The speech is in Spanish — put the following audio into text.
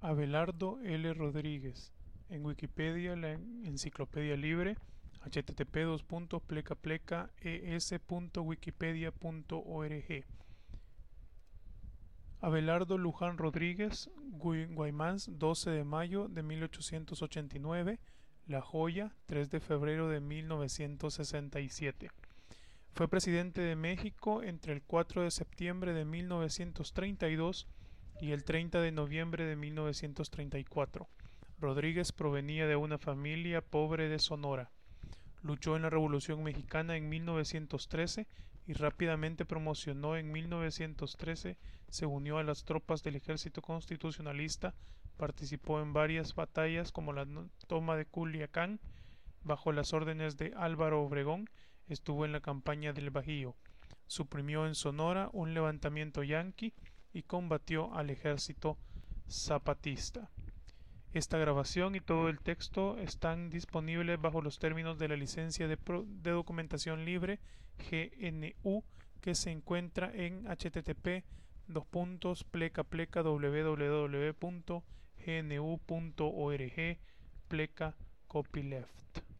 Abelardo L. Rodríguez. En Wikipedia, la enciclopedia libre, http://es.wikipedia.org. Abelardo Luján Rodríguez, Guaymans, 12 de mayo de 1889, La Joya, 3 de febrero de 1967. Fue presidente de México entre el 4 de septiembre de 1932 y el 30 de noviembre de 1934. Rodríguez provenía de una familia pobre de Sonora. Luchó en la Revolución Mexicana en 1913 y rápidamente promocionó en 1913, se unió a las tropas del ejército constitucionalista, participó en varias batallas como la toma de Culiacán bajo las órdenes de Álvaro Obregón, estuvo en la campaña del Bajío, suprimió en Sonora un levantamiento yanqui y combatió al ejército zapatista. Esta grabación y todo el texto están disponibles bajo los términos de la licencia de documentación libre GNU que se encuentra en http://www.gnu.org pleca copyleft.